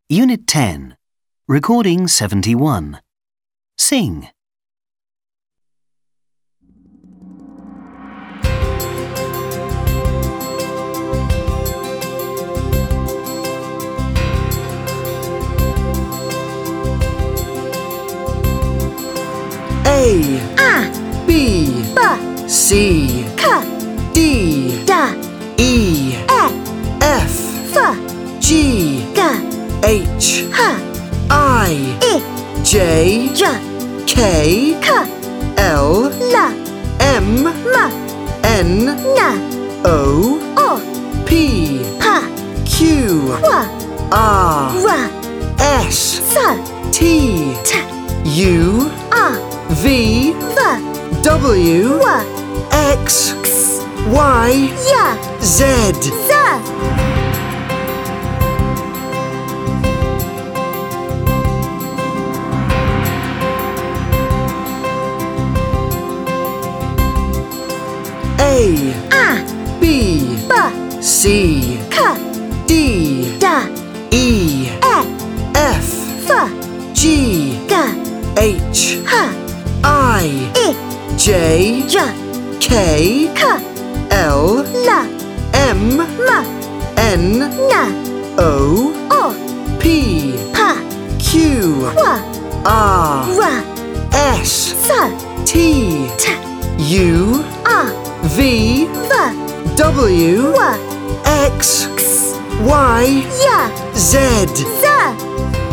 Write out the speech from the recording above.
Unit 10. Recording 71. Sing. A, B, C, D, E, F, G, H, I, J, K, L, M, N, O, P, Q, R, S, T, U, V, W, X, Y, Z. A, B, C, D, E, F, G, H, I, J, K, L, M, N, O, P, Q, R, S, T, U, V, W, X, Y, Z.